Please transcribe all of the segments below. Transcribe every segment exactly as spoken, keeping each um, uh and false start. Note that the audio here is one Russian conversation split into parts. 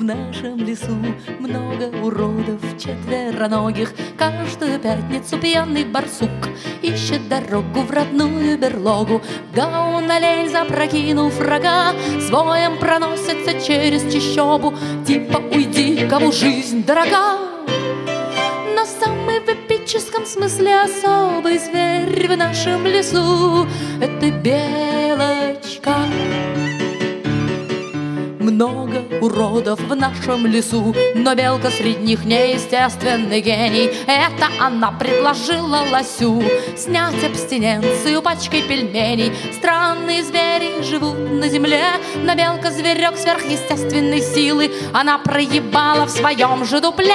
В нашем лесу много уродов четвероногих. Каждую пятницу пьяный барсук ищет дорогу в родную берлогу. Гаун олень, запрокинув рога, с воем проносится через чащобу. Типа уйди, кому жизнь дорога. Но самый в эпическом смысле особый зверь в нашем лесу — это белочка. Много уродов в нашем лесу, но белка среди них неестественный гений. Это она предложила лосю снять абстиненцию пачкой пельменей. Странные звери живут на земле, но белка зверек сверхъестественной силы она проебала в своем же дупле.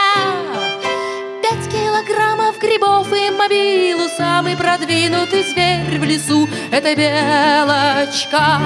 Пять килограммов грибов и мобилу. Самый продвинутый зверь в лесу — это белочка.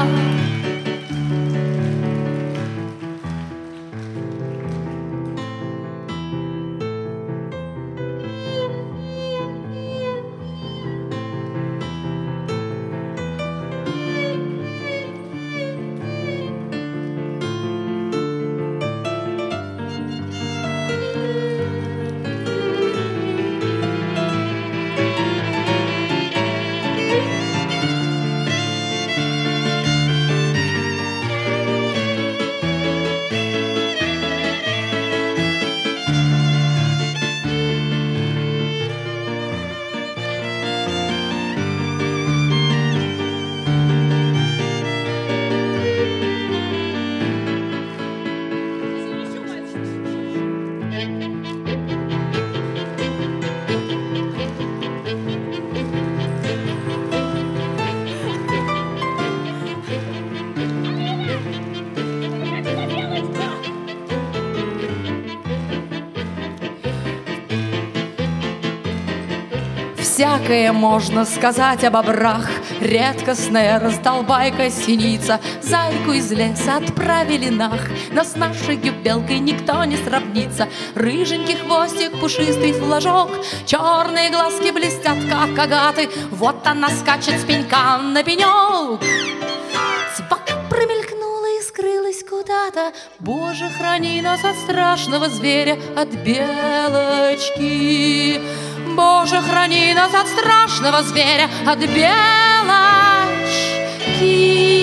Всякое можно сказать о бобрах. Редкостная раздолбайка синица. Зайку из леса отправили нах, но с нашей белкой никто не сравнится. Рыженький хвостик, пушистый флажок, черные глазки блестят, как агаты. Вот она скачет с пенька на пенек. Цвак промелькнула и скрылась куда-то. Боже, храни нас от страшного зверя, от белочки. Боже, храни нас от страшного зверя, от белочки.